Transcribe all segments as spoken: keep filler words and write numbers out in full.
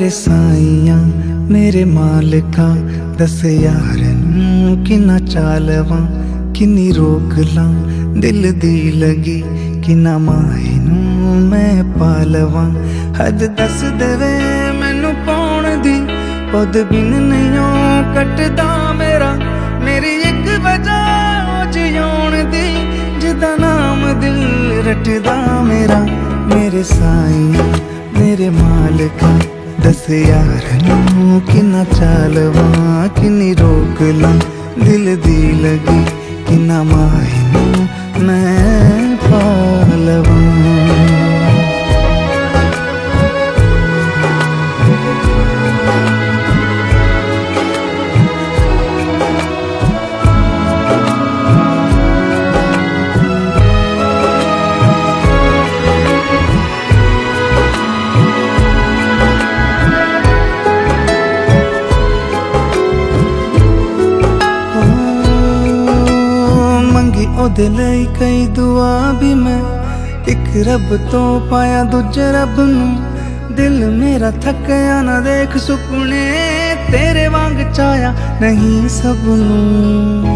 साईया मेरे मालिका दस यार नूं किन्ना चालवां किन्नी रोक लां दिल दी लगी किन्ना माए नूं मैं पालवां हद दस देवे मैनू पाउण दी पद बिन नहीं कटदा मेरा मेरी एक वजह जिउण दी जिदा नाम दिल रटदा मेरा मेरे साईया मेरे मालिका दस यार नूं किन्ना चालवां किन्नी रोक लां दिल दी लगी किन्ना माए नूं मैं पालवां। ओदे लई कई दुआ भी मैं एक रब तो पाया दूजे रब नूं दिल मेरा थकिया ना देख सुपने तेरे वांग चाया नहीं सब नूं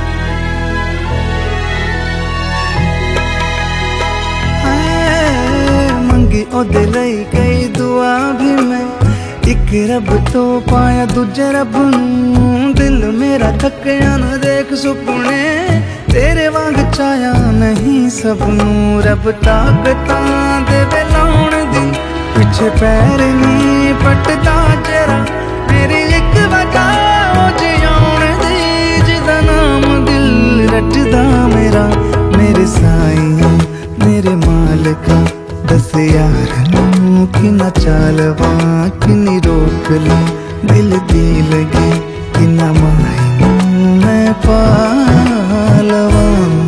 मंगी ओदे लई कई दुआ भी मैं एक रब तो पाया दूजे रब नूं दिल मेरा थकिया ना देख सुपने तेरे वांग चाया नहीं सब नूं रब ताकतां देवे लाउण दी पिछे पैर नहीं पटदा जरा मेरी एक वजह जिउण दी जिदा नाम दिल रटदा मेरा मेरे साईया मेरे मालिका दस यार नूं किन्ना चालवां किन्नी रोक लां दिल दी लगी किन्ना माए नूं मैं पालवां।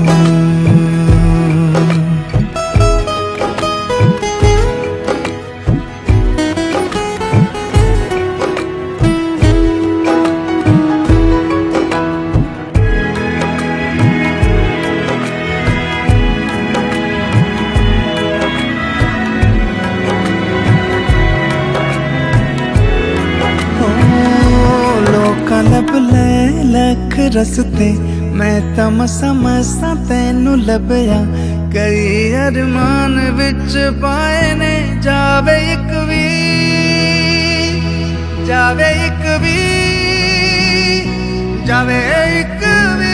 लब ले लख रस्ते मैं तां मसा मसा तैनू लभया कई अरमान विच पाए ने जावे एक भी जावे एक भी जावे एक भी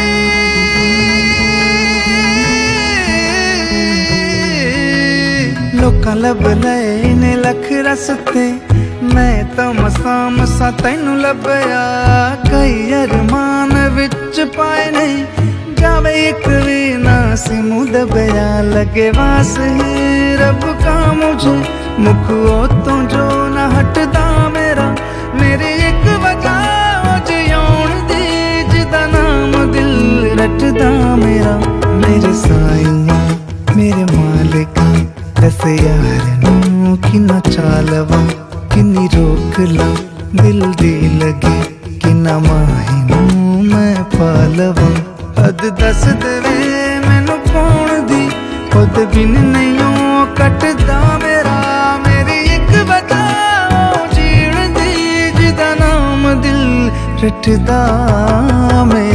लोकां लब ले ने लख रस्ते मैं तो मसा मसा तैनू लभया कई अरमान विच पाए नहीं जावे एक भी ना सी मुँह दबया लगे वास ही रब का मुझे मुख ओ तो जो ना हटदा मेरा मेरी एक वजह जिउण दी जिदा नाम दिल रटदा मेरा मेरे साईया मेरे मालिका दस यार नूं किन्ना चालवां किन्नी रोक लां दिल दी लगी किन्ना माए नूं मैं पालवां हद दस देवे मैनू पाउण दी खुद बिन नहीं कटदा मेरा मेरी एक वजह जीण दी जिदा नाम दिल रटदा मेरा।